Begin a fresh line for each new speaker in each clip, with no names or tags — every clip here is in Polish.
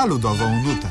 na ludową nutę.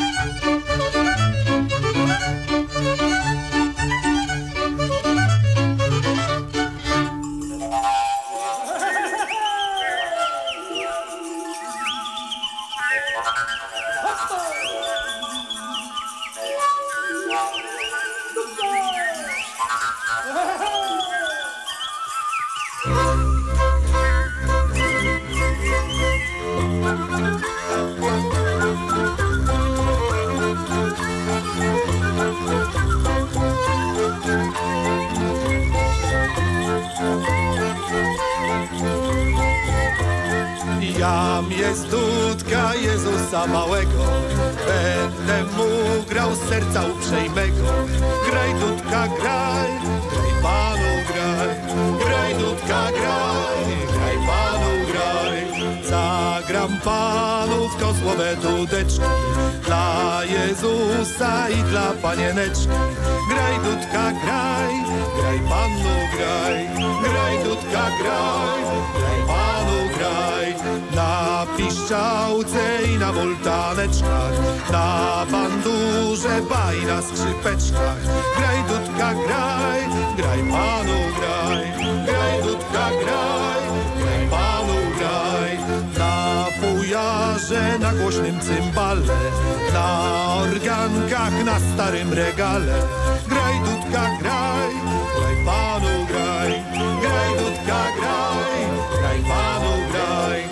Jam jest dudka Jezusa małego, będę mu grał z serca uprzejmego. Graj dudka, graj, graj Panu graj, graj dudka, graj, graj Panu graj. Zagram Panu w kozłowe dudeczki, dla Jezusa i dla Panieneczki. Graj dudka, graj, graj Panu graj, graj dudka, graj, graj Panu graj. Na piszczałce i na woltaneczkach, na bandurze, ba i na skrzypeczkach. Graj dudka, graj, graj Panu graj, graj dudka, graj, graj Panu graj. Na fujarze, na głośnym cymbale, na organkach, na starym regale. Graj dudka, graj, graj Panu graj, graj dudka, graj, graj Panu graj.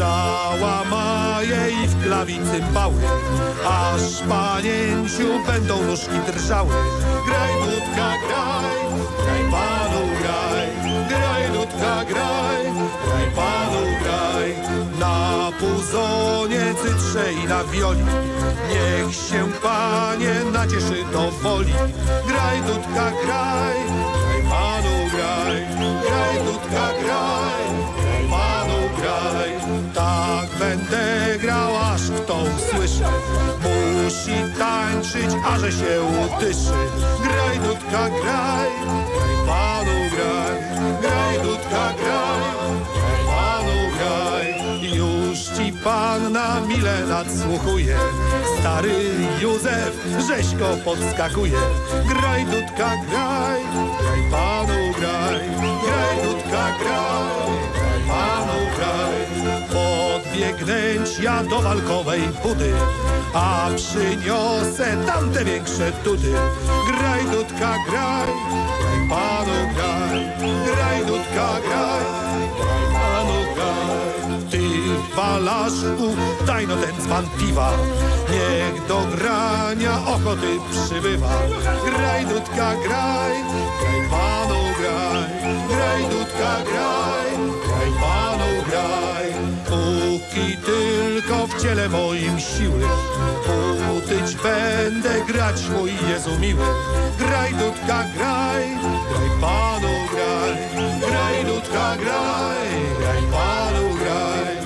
Szałamaje i w klawi cymbały, aż panięciu będą nóżki drżały. Graj dudka, graj, graj Panu graj, graj dudka, graj, graj Panu graj. Na puzonie, cytrze i na wioli, niech się Panie nacieszy do woli. Graj dudka, graj, graj Panu graj, graj dudka, graj, graj Panu graj. Tak będę grał, aż kto usłyszy, musi tańczyć, aże się utyszy. Graj dudka, graj, graj Panu graj, graj dudka, graj, graj Panu graj. Już ci Panna mile nadsłuchuje, stary Józef rzeźko podskakuje. Graj dudka, graj, graj Panu graj, graj dudka, graj, graj Panu graj. Podbiegnąć ja do walkowej budy, a przyniosę tamte większe tudy. Graj dudka, graj, graj Panu graj, graj dudka, graj, graj Panu graj. Ty, balaszku, daj no ten dzban piwa, niech do grania ochoty przybywa. Graj dudka, graj, graj Panu graj, graj dudka, graj, graj Panu graj. Póki tylko w ciele moim siły, utyć będę grać, mój Jezu miły. Graj dudka, graj, graj Panu graj, graj dudka, graj, graj Panu graj.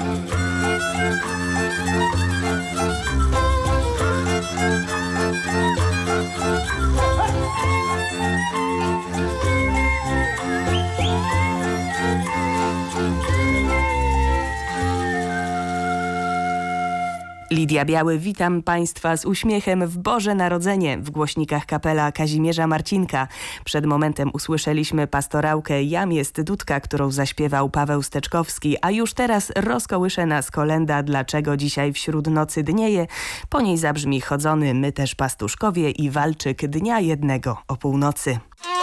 Lidia Biały, witam Państwa z uśmiechem w Boże Narodzenie w głośnikach kapela Kazimierza Marcinka. Przed momentem usłyszeliśmy pastorałkę Jam jest dudka, którą zaśpiewał Paweł Steczkowski, a już teraz rozkołysze nas kolenda Dlaczego dzisiaj wśród nocy dnieje. Po niej zabrzmi Chodzony, my też pastuszkowie i walczyk dnia jednego o północy.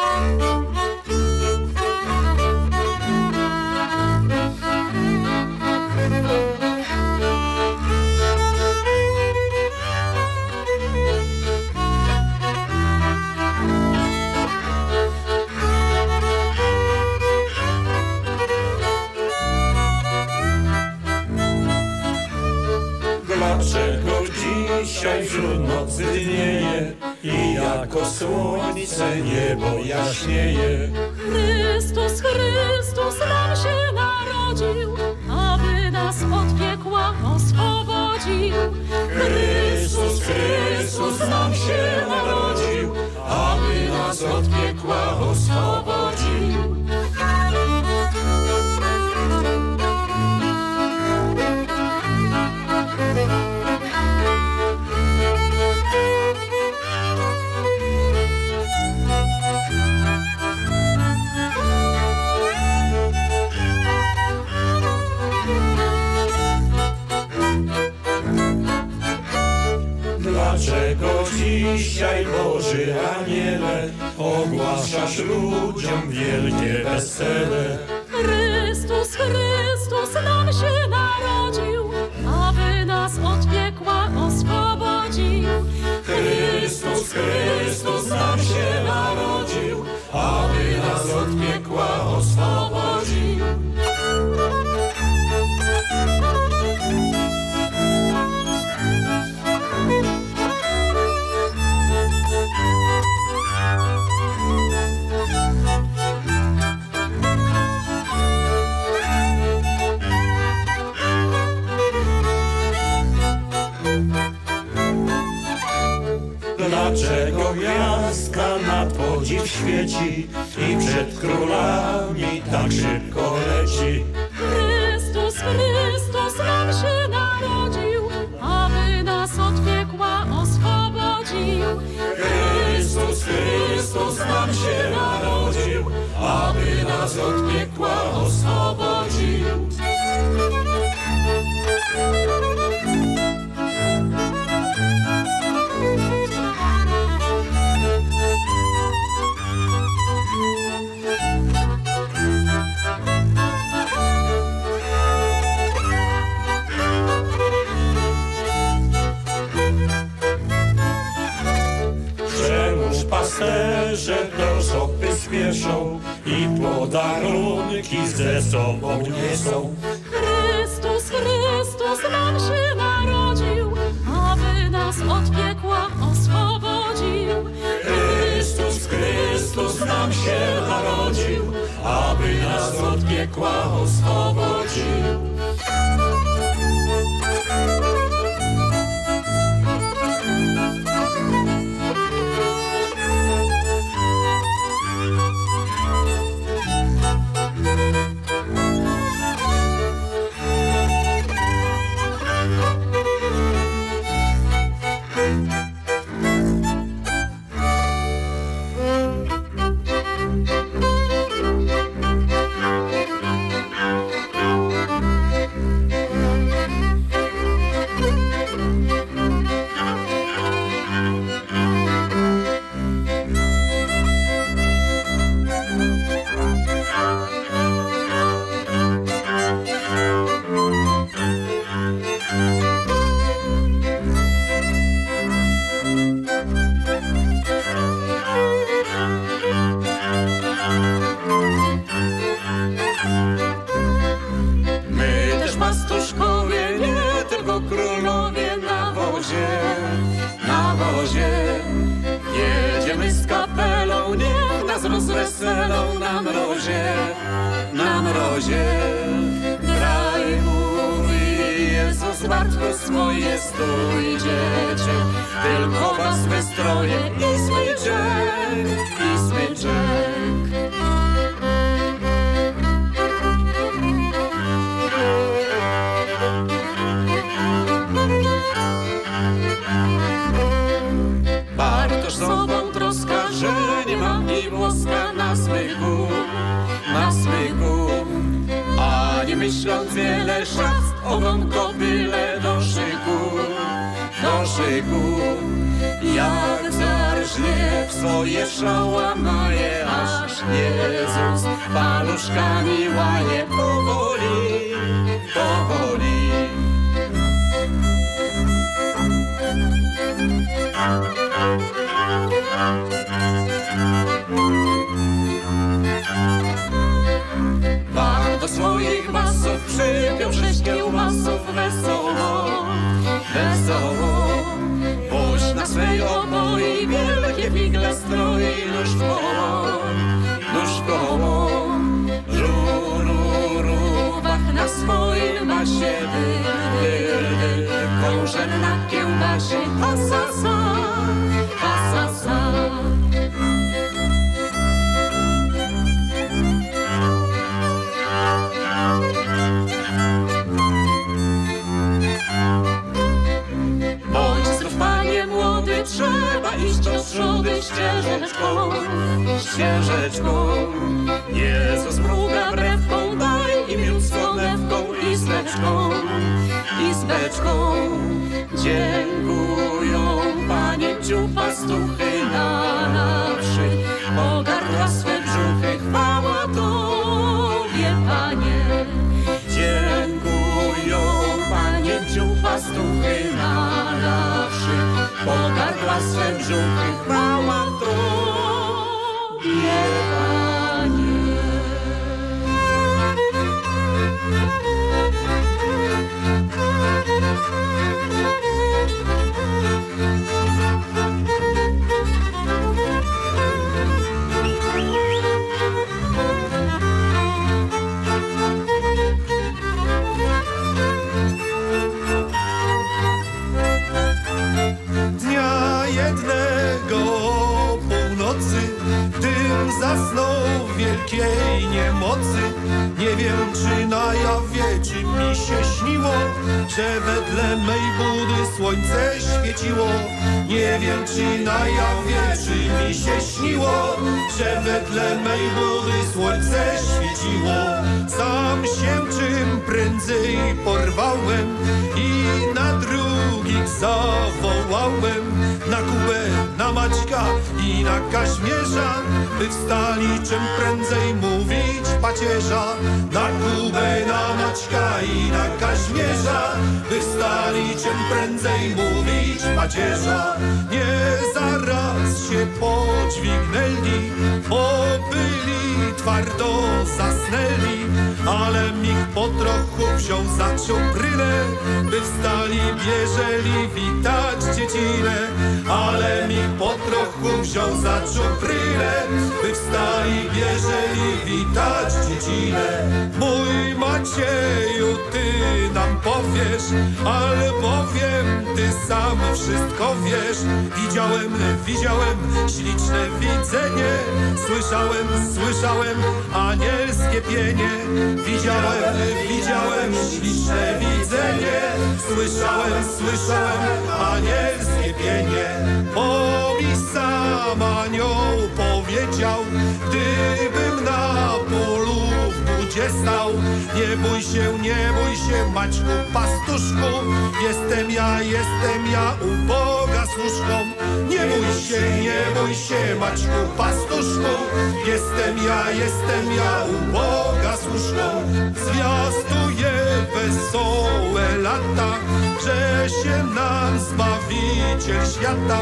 Dlaczego dzisiaj wśród nocy dnieje i jako słońce niebo jaśnieje?
Chrystus, Chrystus nam się narodził, aby nas od piekła oswobodził.
Chrystus, Chrystus nam się narodził, aby nas od piekła oswobodził. dzisiaj, Boży Aniele, ogłaszasz ludziom wielkie wesele.
Chrystus, Chrystus nam się narodził, aby nas od piekła oswobodził.
Chrystus, Chrystus nam się narodził, aby nas od piekła oswobodził. Dlaczego gwiazdka na podziw świeci i przed królami tak szybko leci?
Chrystus, Chrystus nam się narodził, aby nas od piekła oswobodził.
Chrystus, Chrystus nam się narodził, aby nas od piekła oswobodził. Pasterze do szopy spieszą i podarunki ze sobą niosą.
Chrystus, Chrystus nam się narodził, aby nas od piekła oswobodził.
Chrystus, Chrystus nam się narodził, aby nas od piekła oswobodził. Rozweselą na mrozie. Kraj mówi, Jezus zmartwy swoje stójdziecie, tylko was we stroje i smyczek, i smyczek. Bartosz sobą troska, że nie ma i włoska na smyku, a nie myśląc wiele szac, ogon kobyle do szyku. Jak zarżnie w swoje szałamaje, aż Jezus paluszkami łaje powoli. Bar do swoich basów przypiął 6 kiełbasów wesoło. Puść na swej oboi wielkie figle stroi nóż w koło. Wach na swoim masie dyl, kołżen na kiełbasie, hasasa. Bądź zdrów, panie młody, trzeba iść do przodu ścieżeczką. Jezus mruga brewką, daj im miód z konewką i zbeczką. Dziękują, panie,
pamięciu pastuchy na wsi, o gardła swe brzuchy chwała Tobie, Panie.
Dziękują pamięciu pastuchy na wsi, o gardła swe brzuchy chwała Tobie, Panie.
Dnia jednego północy dym zasnął w wielkiej niemocy. Nie wiem, czy na jawie, czy mi się śniło, że wedle mej budy słońce świeciło. Nie wiem, czy na jawie, czy mi się śniło, że wedle mej budy słońce świeciło. Sam się czym prędzej porwałem i na drugich zawołałem, na Kubę, na Maćka i na Kaźmierza, by wstali czym prędzej mówić pacierza. Na Kubę, na Maćka i na Kaźmierza, by wstali czym prędzej mówić pacierza. Nie zaraz się podźwignęli, bo byli twardo zasnęli, ale mich po trochu wziął za czuprynę, by wstali, bieżeli witać dziecinę. Ale mich po trochu wziął za czuprynę, by wstali, bieżeli witać dziecinę. Mój Macieju, ty nam powiesz, albowiem ty sam wszystko wiesz. Widziałem śliczne widzenie, słyszałem anielskie pienie. Widziałem śliczne widzenie, słyszałem anielskie pienie. Bo mi sam anioł powiedział, gdybym na polu w budzie stał: nie bój się, Maćku pastuszku, jestem ja u Boga służką. Nie bój się, Maćku pastuszku, jestem ja u Boga służką. Zwiastuję wesołe lata, że się nam Zbawiciel świata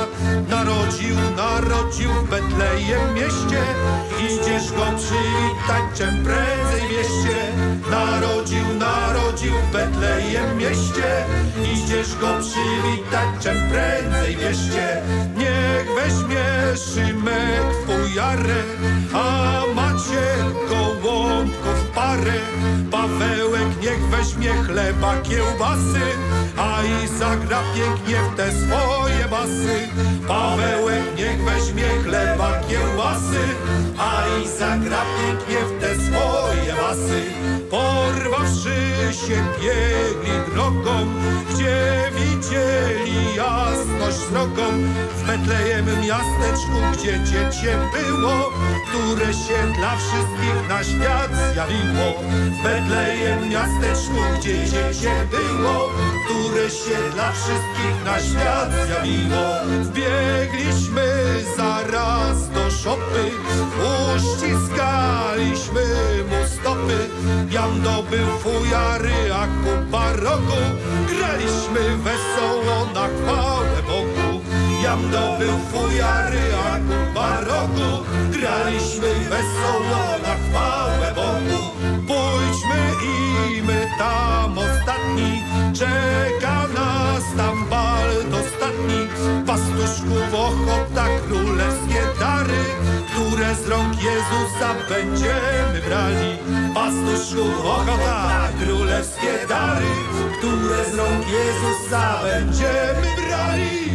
narodził w Betlejem mieście. Idziesz go przywitać czem prędzej wieście. Narodził w Betlejem mieście. Idziesz go przywitać czem prędzej wieście. Niech weźmie Szymek fujarę, a Maciek gołąbków parę. Pawełek niech weźmie chleba, kiełbasy, a i zagra pięknie w te swoje basy. Pawełek niech weźmie chleba, kiełbasy, a i zagra pięknie w te swoje basy. Porwawszy się biegli drogą, gdzie widzieli jasność wzroką. W Betlejem miasteczku, gdzie dziecię było, które się dla wszystkich na świat zjawiło. W Betlejem miasteczku, gdzie dziecię było, które się dla wszystkich na świat zjawiło. Wbiegliśmy zaraz do szopy, uściskaliśmy mu stopy. Jam dobył fujary, a kupa rogu, graliśmy wesoło na chwałę Bogu. Jam dobył fujary, a kupa rogu, graliśmy wesoło na chwałę Bogu. Pójdźmy i my tam ostatni, czeka nas tam bal dostatni. Pastuszków ochota, królewskie dary, które z rąk Jezusa będziemy brali. Pastuszków ochota, królewskie dary, które z rąk Jezusa będziemy brali.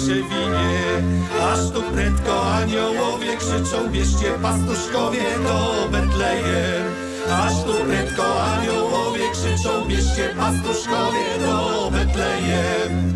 winie. Aż tu prędko aniołowie krzyczą, bierzcie pastuszkowie do Betlejem. Aż tu prędko aniołowie krzyczą, bierzcie pastuszkowie do Betlejem.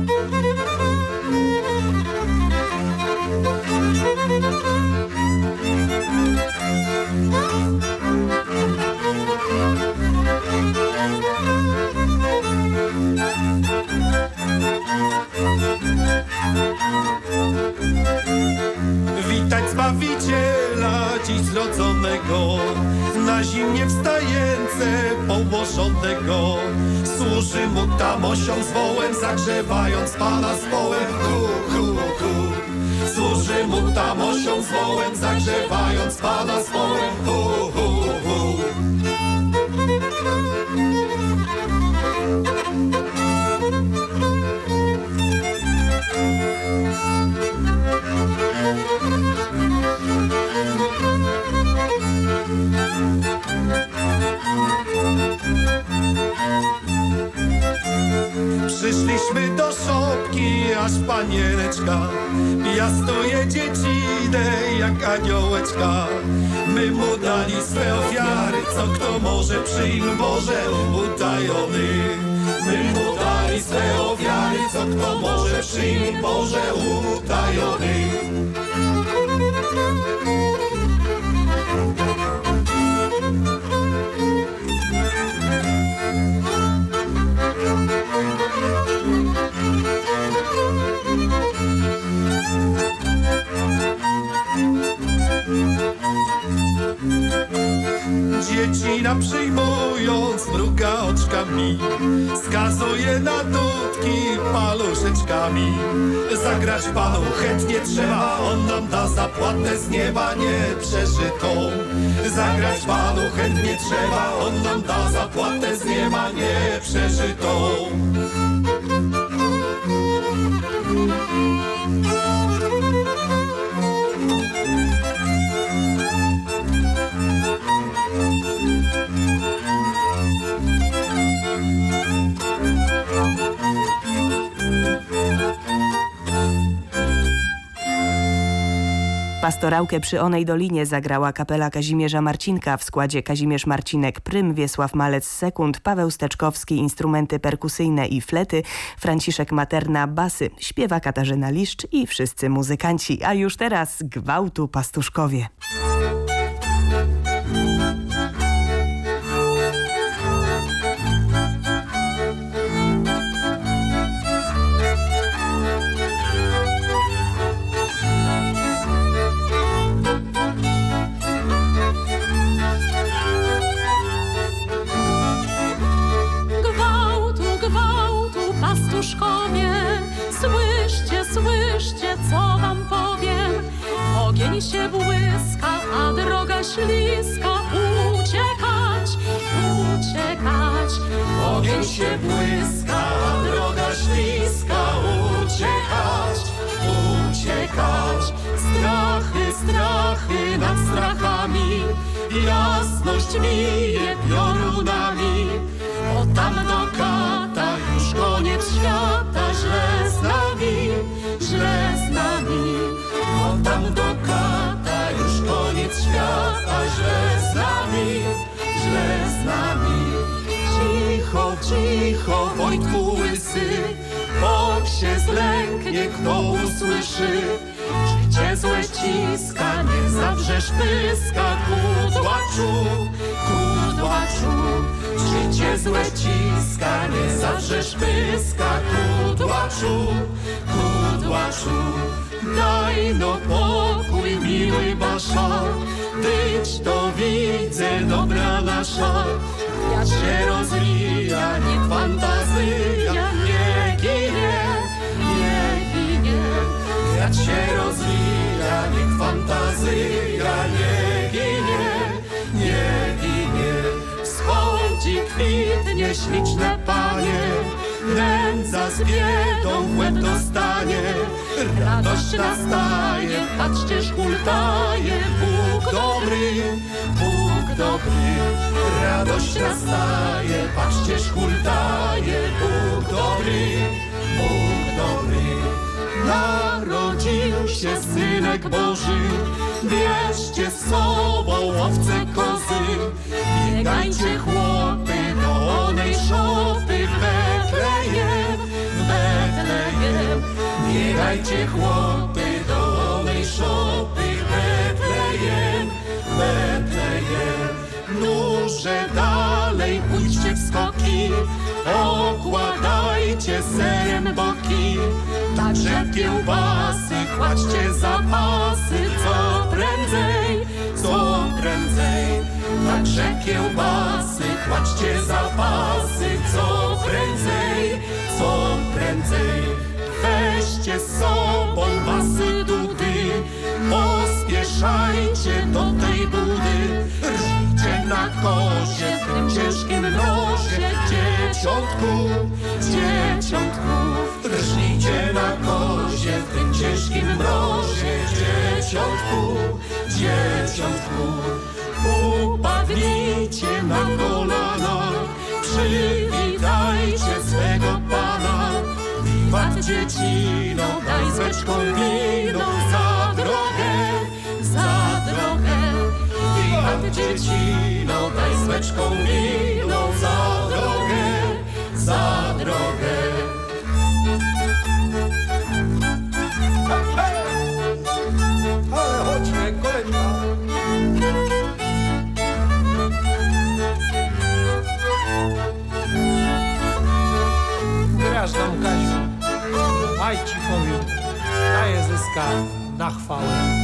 Witać Zbawiciela dziś zrodzonego, na zimnie wstające położonego. Służy mu tam osią z wołem, zagrzewając Pana z wołem. Hu, hu, hu. Służy mu tam osią z wołem, zagrzewając Pana z wołem. Hu, hu, hu. Przyszliśmy do szopki, aż panieneczka piastuje dziecinę jak aniołeczka. My mu dali swe ofiary, co kto może przyjm Boże utajony. My mu dali swe ofiary, co kto może przyjm Boże utajony. Dziecina przyjmując mruga oczkami, skazuje na dudki paluszeczkami. Zagrać Panu chętnie trzeba, On nam da zapłatę z nieba nieprzeżytą. Zagrać Panu chętnie trzeba, On nam da zapłatę z nieba nieprzeżytą.
Pastorałkę przy onej dolinie zagrała kapela Kazimierza Marcinka w składzie Kazimierz Marcinek prym, Wiesław Malec sekund, Paweł Steczkowski instrumenty perkusyjne i flety, Franciszek Materna basy, śpiewa Katarzyna Liszcz i wszyscy muzykanci. A już teraz gwałtu pastuszkowie.
Pastuszkowie, słyszcie, słyszcie, co wam powiem. Ogień się błyska, a droga śliska. Uciekać, uciekać.
Ogień się błyska, a droga śliska. Uciekać, uciekać.
Strachy, strachy nad strachami.
Jasność mije piorunami.
O tam do kata, już koniec świata. Źle z nami, źle z nami.
O tam do kata, już koniec świata. Źle z nami, źle z nami. Cicho, cicho, Wojtku łysy, Bóg się zlęknie, kto usłyszy. Czy cię złe ściska, nie zawrzesz pyska, kudłaczu, kudłaczu. Czy cię złe ściska, nie zawrzesz pyska, kudłaczu, kudłaczu. Daj no pokój, miły Basza, być to widzę dobra nasza. Kwiat się rozwija, niech fantazja nie ginie, nie ginie. Kwiat się rozwija, niech fantazja nie ginie, nie ginie. Wschodzi, kwitnie, śliczne panie, nędza z biedą w łeb dostanie. Radość nastaje, patrzcież hultaje, Bóg dobry, Bóg dobry. Radość nastaje, patrzcież hultaje, Bóg dobry, Bóg dobry.
narodził się Synek Boży. Bierzcie z sobą owce, kozy, biegajcie chłopy do onej szopy w Betlejem, w Betlejem. Biegajcie chłopy do onej szopy w Betlejem, w Betlejem. Nurze dalej, pójdźcie w skoki, okładajcie serem boki, także kiełbasy, kładźcie zapasy, co prędzej, co prędzej. Także kiełbasy, kładźcie zapasy, co prędzej, co prędzej. Weźcie z sobą basy dudy, pospieszajcie do tej budy. Rżnijcie na kozie w tym ciężkim mrozie, dzieciątku, dzieciątku. Rżnijcie na kozie w tym ciężkim mrozie, dzieciątku, dzieciątku. Upadnijcie na kolana, przywitajcie swego Pana. Wiwat dziecino, daj z beczką winą za drogę, za drogę. Wiwat dziecino, daj z beczką winą za drogę, za drogę.
Ale chodźmy, koleżka. Grasz nam, Kaziu, aj ci powiem, daję zyska na chwałę.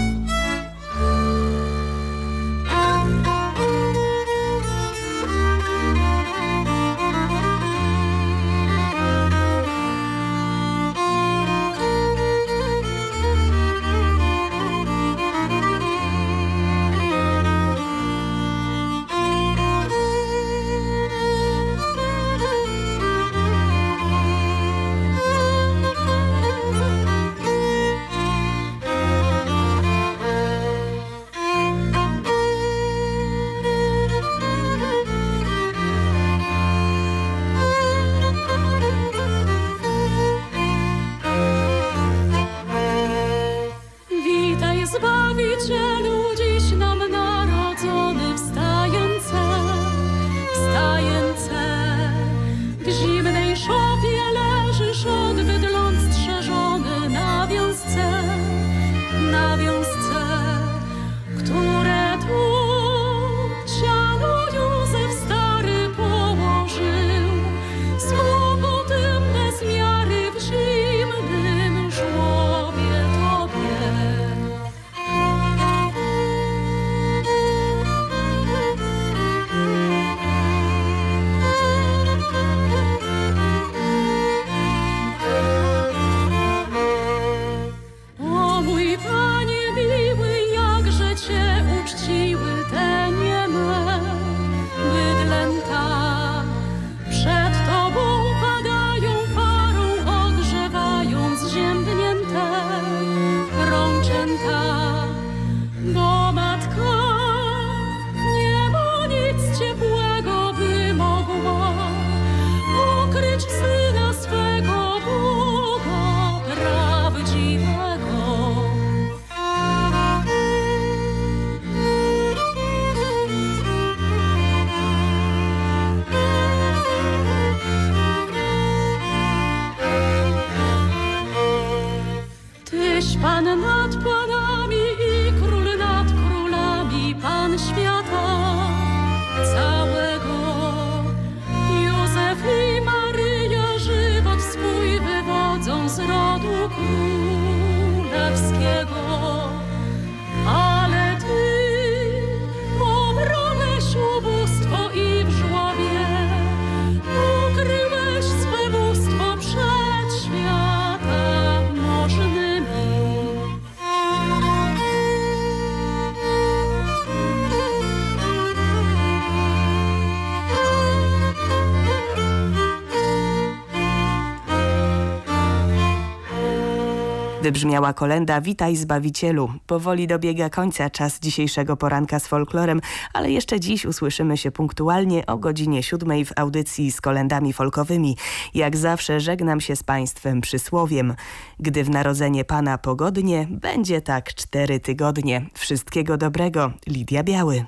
Wybrzmiała kolenda Witaj Zbawicielu. Powoli dobiega końca czas dzisiejszego poranka z folklorem, ale jeszcze dziś usłyszymy się punktualnie o godzinie 7 w audycji z kolendami folkowymi. Jak zawsze żegnam się z Państwem przysłowiem. Gdy w narodzenie Pana pogodnie, będzie tak 4 tygodnie. Wszystkiego dobrego. Lidia Biały.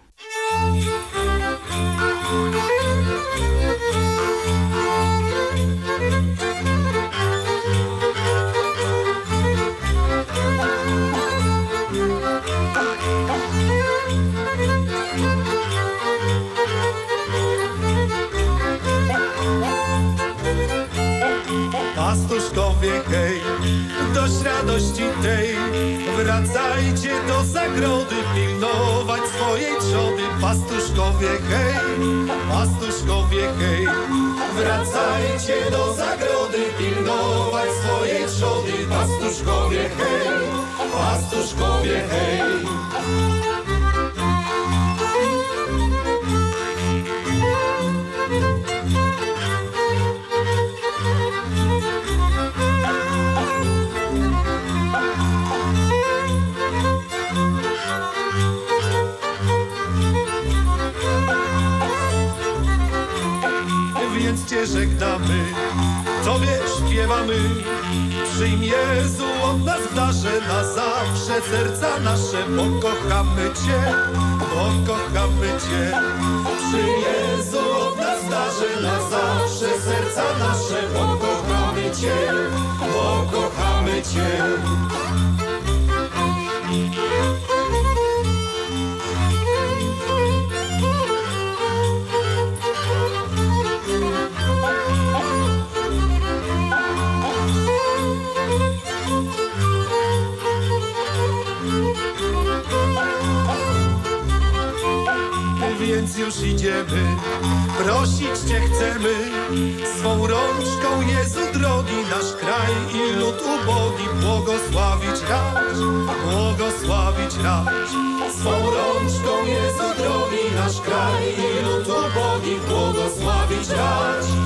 Pastuszkowie, hej, dość radości tej, wracajcie do zagrody, pilnować swojej trzody. Pastuszkowie, hej, wracajcie do zagrody, pilnować swojej trzody. Pastuszkowie, hej. Więc Cię żegnamy, Tobie śpiewamy. Przyjm Jezu od nas w darze na zawsze serca nasze, bo kochamy Cię. Przyjm Jezu od nas w darze na zawsze serca nasze, bo kochamy Cię. Więc już idziemy, prosić Cię chcemy, swą rączką Jezu drogi, nasz kraj i lud ubogi błogosławić racz. Swą rączką Jezu drogi, nasz kraj i lud ubogi błogosławić racz.